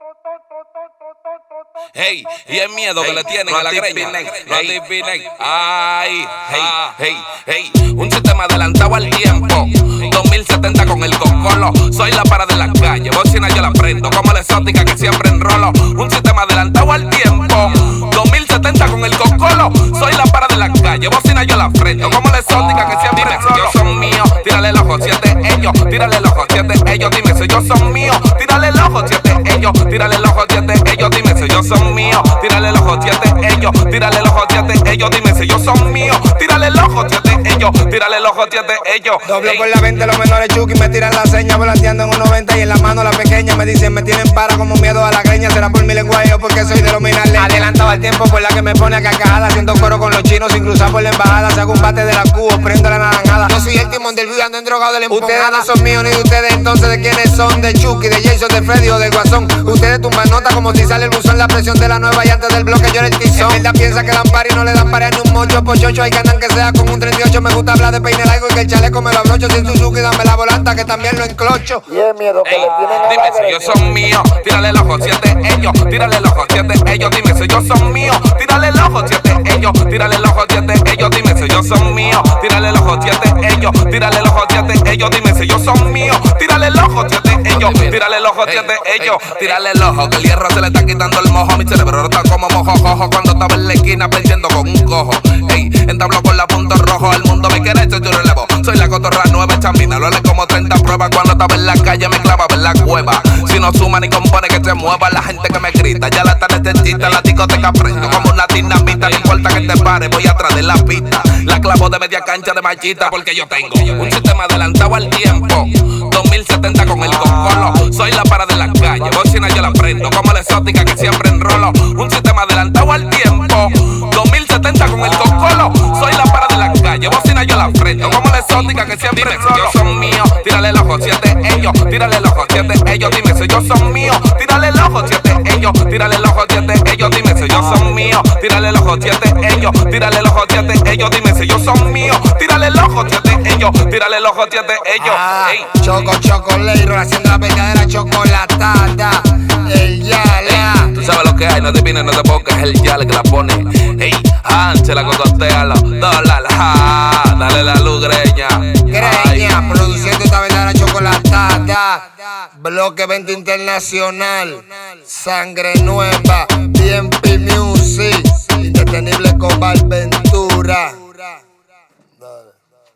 Hey, y el miedo que le tienen a la greña. Ay, hey. Un sistema adelantado al tiempo. 2070 con el cocolo. Soy la para de la calle. Bocina yo la prendo como la exótica que siempre enrolo. Un sistema adelantado al tiempo. 2070 con el cocolo. Soy la para de la calle. Bocina yo la prendo como la exótica que siempre enrolo. Dime si ellos son míos. Tírale el ojo, siete ellos. Tírale el ojo, siete ellos. Dime si ellos son míos. Tírale el ojo, siete ellos. Tírale el ojo, siete ellos. Dime si ellos son míos. Tírale el ojo, siete ellos. Tírale el ojo, siete ellos. Dime si ellos son míos. Tírale el ojo, siete ellos. Tírale el ojo, siete ellos. Doblo por la 20 los menores Chucky. Me tiran la seña volanteando en un 90 y en la mano la pequeña. Me dicen me tienen para como miedo a la greña. Será por mi lenguaje o porque soy de los minales. Adelantado al tiempo por la que me pone a carcajada. Haciendo coro con los chinos sin cruzar por la embajada. Se hago un bate de la Cuba, prendo la naranjada. Yo soy el timón del video, ando en drogado de la emponjada. Ustedes no son míos ni de ustedes, entonces ¿de quiénes son? De Chucky, de Jason, de Freddy o de Guasón. Ustedes tumban nota como si sale el buzón. La presión de la nueva y antes del bloque yo era el tizón. En verdad piensa que dan par y no le dan par ni un mocho. Pochocho hay ganan que sea con un 38. Me gusta hablar de peine largo y que el chaleco me lo abrocho. Sin Suzuki dame la volanta que también lo enclocho. Y el miedo que le tienen a dime si ellos son míos. Tírale el ojo, siete ellos. Tírale el ojo, siete ellos. Dime si ellos son míos. Tírale el ojo, siete ellos. Tírale el ojo, siete ellos. Dime si ellos son míos. Tírale el ojo, siete ellos. Tírale el ojo, siete ellos. Dime si ellos son míos. Tírale el ojo, siete ellos. Tírale el ojo, siete ellos. Tírale el ojo, que el hierro se le está quitando el mojo. Mi cerebro está como mojojojo cuando estaba en la esquina perdiendo con un cojo. Ey, entablo con la punto rojo. El mundo me quiere hecho, yo relevo. Soy la cotorra nueva, chamina. Lo le como 30 pruebas. Cuando estaba en la calle me clavaba en la cueva. Si no suma ni compone que se mueva la gente que me grita. Ya la tarde te chita, la discoteca prendo como una dinamita. No importa que te pare, voy atrás de la pista. La clavo de media cancha de machita porque yo tengo un sistema adelantado al tiempo. 2070 con el cocolo. Soy la para de la calle. Bocina yo la prendo como la exótica que siempre enrolo. Un sistema adelantado al tiempo. 2070 con el cocolo. Soy la para de la calle. Bocina yo la prendo como la exótica que siempre enrolo. Dime si ellos son míos. Tírale el ojo, siete ellos. Tírale el ojo, siete ellos. Dime si ellos son míos. Tírale el ojo, siete ellos. Tírale el ojo, siete ellos. Dime si ellos son míos. Tírale el ojo, siete ellos. Tírale el ojo, siete ellos. Dime si ellos son míos. Tírale el ojo, siete ellos. Tírale el ojo, siete ellos. Chocolate, haciendo la verdadera chocolatada. El yale. Tú sabes lo que hay, no te vines, no te pongas. El yale que la pone. Ey, Ángela, cocotealo. Dólar, dale la luz, greña. Greña, produciendo esta verdadera chocolatada. Bloque 20 internacional. Sangre nueva. BMP Music. Indetenible con Valventura.